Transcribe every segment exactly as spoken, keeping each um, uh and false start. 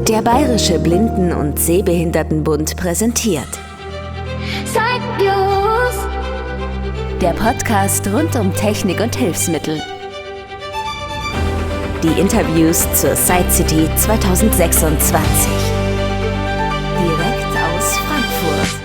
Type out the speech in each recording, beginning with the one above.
Der Bayerische Blinden- und Sehbehindertenbund präsentiert Zeitnews, der Podcast rund um Technik und Hilfsmittel. Die Interviews zur Sight City zwanzig sechsundzwanzig. Direkt aus Frankfurt.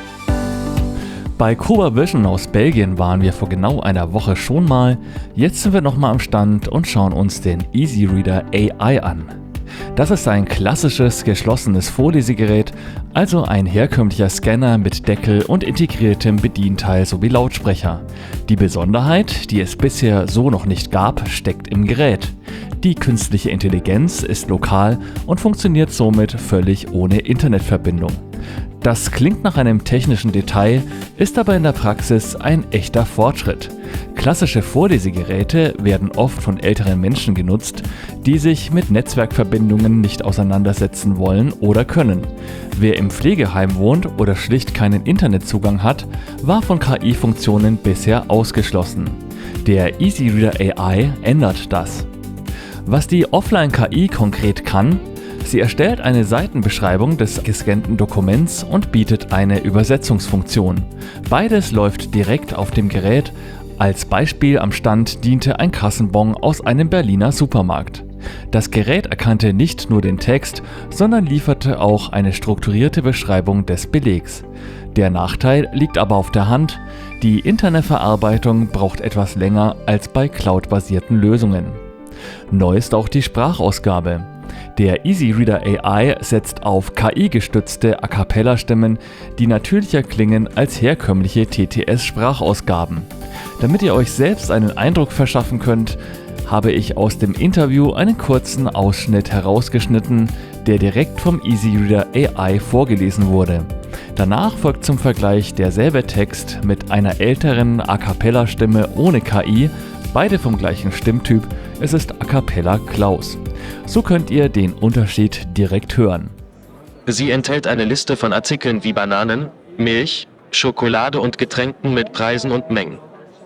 Bei Cobra Vision aus Belgien waren wir vor genau einer Woche schon mal. Jetzt sind wir nochmal am Stand und schauen uns den EasyReader A I an. Das ist ein klassisches geschlossenes Vorlesegerät, also ein herkömmlicher Scanner mit Deckel und integriertem Bedienteil sowie Lautsprecher. Die Besonderheit, die es bisher so noch nicht gab, steckt im Gerät. Die künstliche Intelligenz ist lokal und funktioniert somit völlig ohne Internetverbindung. Das klingt nach einem technischen Detail, ist aber in der Praxis ein echter Fortschritt. Klassische Vorlesegeräte werden oft von älteren Menschen genutzt, die sich mit Netzwerkverbindungen nicht auseinandersetzen wollen oder können. Wer im Pflegeheim wohnt oder schlicht keinen Internetzugang hat, war von K I-Funktionen bisher ausgeschlossen. Der EasyReader A I ändert das. Was die Offline-K I konkret kann: Sie erstellt eine Seitenbeschreibung des gescannten Dokuments und bietet eine Übersetzungsfunktion. Beides läuft direkt auf dem Gerät. Als Beispiel am Stand diente ein Kassenbon aus einem Berliner Supermarkt. Das Gerät erkannte nicht nur den Text, sondern lieferte auch eine strukturierte Beschreibung des Belegs. Der Nachteil liegt aber auf der Hand: Die interne Verarbeitung braucht etwas länger als bei cloud-basierten Lösungen. Neu ist auch die Sprachausgabe. Der EasyReader A I setzt auf K I-gestützte A-Cappella-Stimmen, die natürlicher klingen als herkömmliche T T S-Sprachausgaben. Damit ihr euch selbst einen Eindruck verschaffen könnt, habe ich aus dem Interview einen kurzen Ausschnitt herausgeschnitten, der direkt vom EasyReader A I vorgelesen wurde. Danach folgt zum Vergleich derselbe Text mit einer älteren A-Cappella-Stimme ohne K I, beide vom gleichen Stimmtyp. Es ist A Cappella Klaus. So könnt ihr den Unterschied direkt hören. Sie enthält eine Liste von Artikeln wie Bananen, Milch, Schokolade und Getränken mit Preisen und Mengen.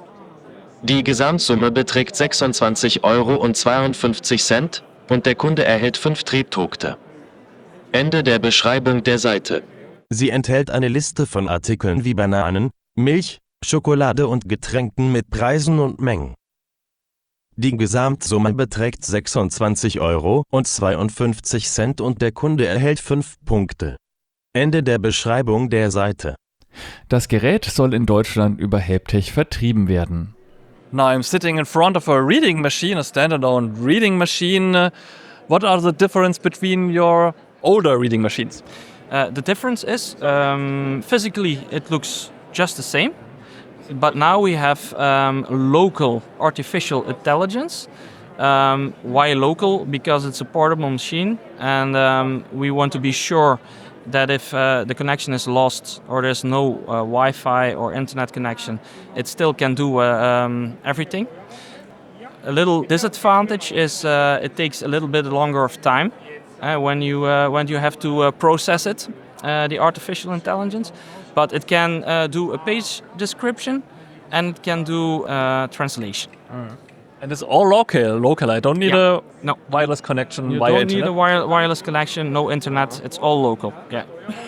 Die Gesamtsumme beträgt sechsundzwanzig Euro und zweiundfünfzig Cent und der Kunde erhält fünf Triebdruckte. Ende der Beschreibung der Seite. Sie enthält eine Liste von Artikeln wie Bananen, Milch, Schokolade und Getränken mit Preisen und Mengen. Die Gesamtsumme beträgt sechsundzwanzig Euro und zweiundfünfzig Cent und der Kunde erhält fünf Punkte. Ende der Beschreibung der Seite. Das Gerät soll in Deutschland über Helptech vertrieben werden. Now I'm sitting in front of a reading machine, a standalone reading machine. What are the difference between your older reading machines? Uh, the difference is um, physically it looks just the same. But now we have um, local artificial intelligence. Um, why local? Because it's a portable machine, and um, we want to be sure that if uh, the connection is lost or there's no uh, Wi-Fi or internet connection, it still can do uh, um, everything. A little disadvantage is uh, it takes a little bit longer of time uh, when you uh, when you have to uh, process it, uh, the artificial intelligence. But it can uh, do a page description and it can do uh, translation. Mm. And it's all local. Local. I don't need Yeah. a No. wireless connection You via don't internet. need a wire- wireless connection, no internet. It's all local. Yeah.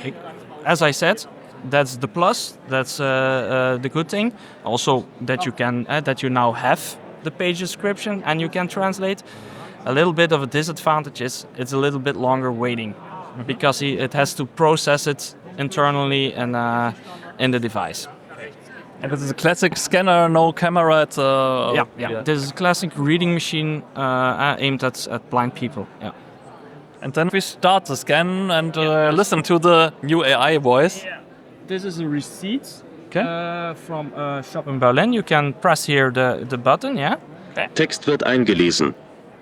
As I said, that's the plus. That's uh, uh, the good thing. Also, that you can uh, that you now have the page description and you can translate. A little bit of a disadvantage is it's a little bit longer waiting because he, it has to process it internally and uh, in the device. And this is a classic scanner, no camera. It's a yeah, yeah. This is a classic reading machine uh, aimed at, at blind people. Yeah. And then we start the scan and uh, listen to the new A I voice. This is a receipt Okay. uh, from a shop in Berlin. You can press here the, the button, yeah? Text wird eingelesen.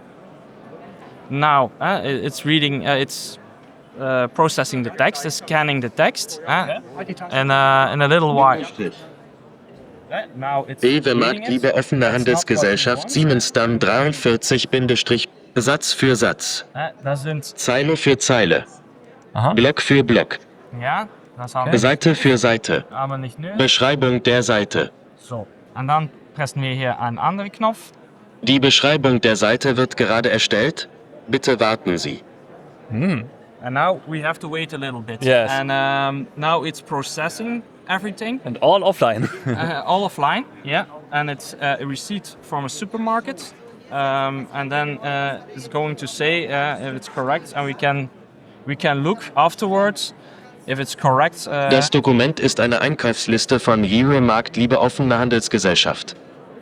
Now uh, it- it's reading, uh, it's uh, processing the text, it's scanning the text. Uh, and uh, in a little while. Uh, Now it's Rewe reading Markt it. Liebe offene It's not Handelsgesellschaft quite Siemensdamm dreiundvierzig Satz für Satz. long. Uh, das sind, Zeile für Zeile. Aha. Block für Block. ja, das haben wir, Seite für Seite. aber nicht nur. Beschreibung der Seite. So. Und dann pressen wir hier einen anderen Knopf. Die Beschreibung der Seite wird gerade erstellt. Bitte warten Sie. And now we have to wait a little bit. Yes. And um, now it's processing everything, And all offline. uh, all offline. Yeah. And it's uh, a receipt from a supermarket. Um, and then uh, it's going to say uh, if it's correct, and we can we can look afterwards if it's correct. Uh, Das Dokument ist eine Einkaufsliste von Hero Marktliebe Offene Handelsgesellschaft.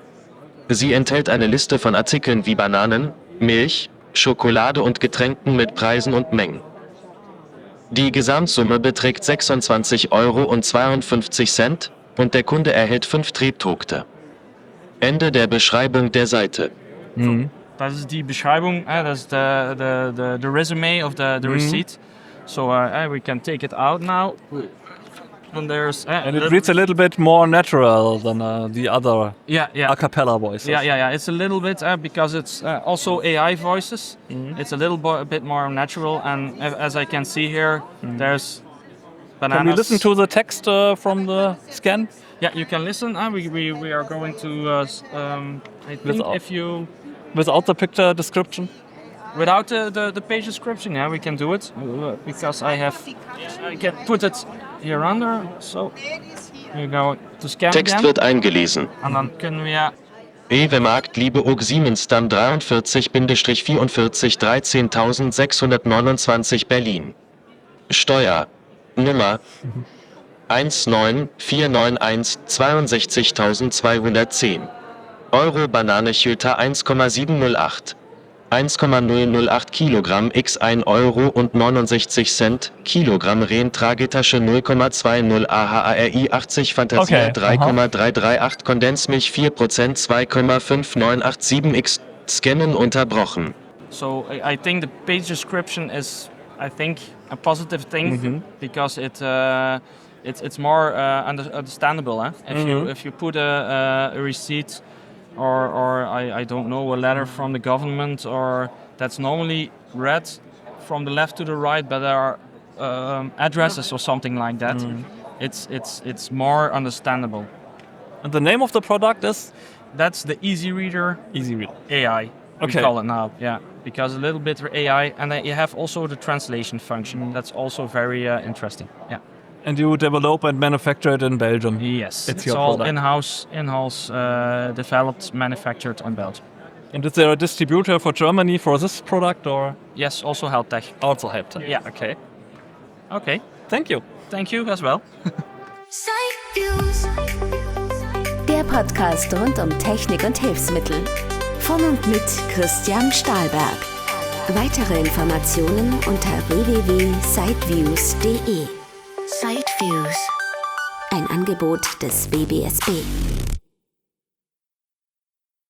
Sie enthält eine Liste von Artikeln wie Bananen, Milch, Schokolade und Getränken mit Preisen und Mengen. Die Gesamtsumme beträgt sechsundzwanzig Euro und zweiundfünfzig Cent und der Kunde erhält fünf Trebdruckte. Ende der Beschreibung der Seite. Das ist die Beschreibung, uh, das ist the, the, the, the resume of the, the receipt. So uh, uh, we can take it out now. And there's uh, And it reads a little bit more natural than uh, the other yeah, yeah. a cappella voices. Yeah, yeah, yeah. It's a little bit uh, because it's uh, also A I voices. It's a little bo- a bit more natural, and a- as I can see here, there's bananas. Can we listen to the text uh, from the scan? Yeah, you can listen. Uh, we, we we are going to. Uh, s- um, I think Without- if you Without the picture description? without the, the the page description, yeah, we can do it uh, because I have I can put it here under. So we go to scan Text again, wird eingelesen. und dann können wir. Rewe Marktliebe O G Siemensdamm dreiundvierzig vierundvierzig dreizehntausendsechshundertneunundzwanzig Berlin. Steuer Nummer eins neun vier neun eins sechs zwei zwei eins null. Euro Banane Chylta eins Komma sieben null acht. eins Komma null null acht Kilogramm x ein Euro und neunundsechzig Cent. Kilogramm Rehn-Tragetasche null Komma zwei null A H A R I achtzig Fantasia Okay, drei Komma drei drei acht Kondensmilch vier Prozent zwei Komma fünf neun acht sieben x. Scannen unterbrochen. So I, I think the page description is, I think, a positive thing because it uh, it's it's more uh, under, understandable. Eh? If you if you put a, a, a receipt or or I, I don't know, a letter from the government, or that's normally read from the left to the right, but there are um, addresses or something like that. It's it's it's more understandable. And the name of the product is That's the Easy Reader Easy Reader. A I. Okay. We call it now, yeah, because a little bit A I, and then you have also the translation function. That's also very uh, interesting. Yeah. And you develop and manufacture it in Belgium. Yes. It's It's, your all product. in-house, in-house uh, developed, manufactured in Belgium. And is there a distributor for Germany for this product or Yes, also HealthTech. also Helptech? Yeah. Okay. Okay. Thank you. Thank you as well. Der Podcast rund um Technik und Hilfsmittel. Von und mit Christian Stahlberg. Weitere Informationen unter w w w punkt siteviews punkt de. Siteviews. Ein Angebot des B B S B.